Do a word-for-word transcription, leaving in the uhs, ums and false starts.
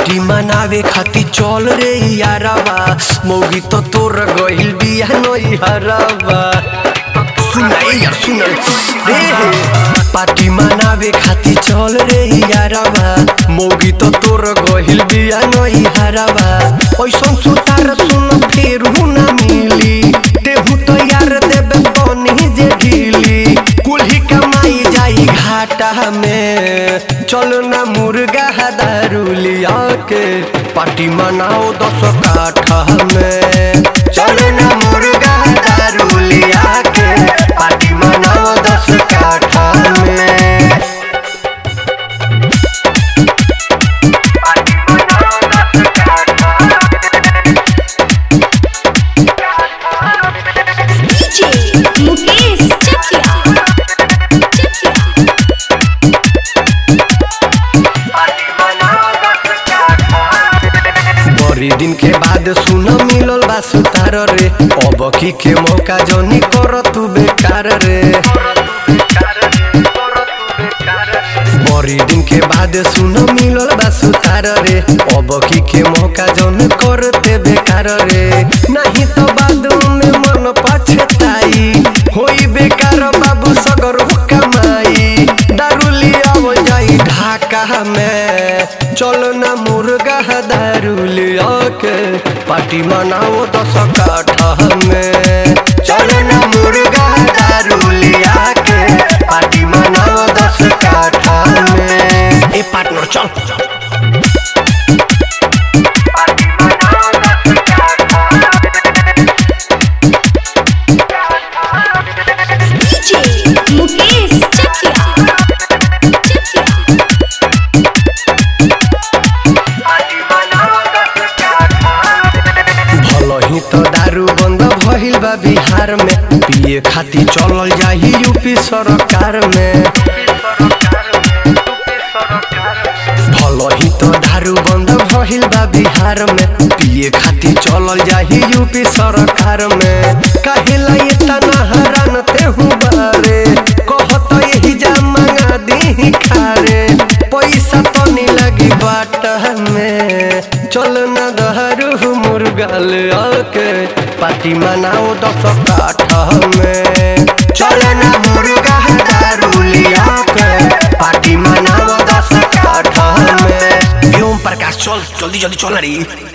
Party मनावे खाती चल रे यारावा मौगी तो तोर गहिल बिया नई हरावा सुना यार सुना रे पार्टी मनावे खाती चल रे यारावा मौगी तो तोर गहिल बिया नई हरावा ओइसन सुतार सुन फेर ना मिली तेहू तो यार देबे बनी जे ढीली कुल्ही कमाई जाई घाटा में चलो ना मुर्गा दारू लिया के पार्टी मनाओ दस काठा में चलो ना मुर्गा दारू लिया के पार्टी मनाओ दस काठा में दिन के बाद सुन मिलल बा सुतार रे अब की के मौका जनी कर तू बेकार रे बड़ी दिन के बाद सुन मिलल बा सुतार रे अब की के मौका जनी करते बेकार रे नहीं तो बाद में मन पछताई होई बेकार बाबू सगर कमाई दारू लिया हो जाई ढाका में चलो ना मुर्गा दारू लिया के पार्टी मनाओ दस काठा में चलो ना मुर्गा दारू लिया के पार्टी मनाओ दस काठा में ए पार्टनर चल तो दारू बंद भइल बा बिहार में पिए खाती चलल जाही यूपी सरकार में भलो ही तो दारू बंद भइल बा बिहार में पिए खाती चलल जाही यूपी सरकार में काहेला इतना हैरान तेहू बारे कहत यही जा मंगा दी खारे पैसा तो नहीं लगी बाट में चल ना दारू मुर्गा लिया के पार्टी मनाओ दस काठा में चल ना मुर्गा दारू लिया के पार्टी मनाओ दस काठा में। ओम प्रकाश चल जल्दी जल्दी चल रे।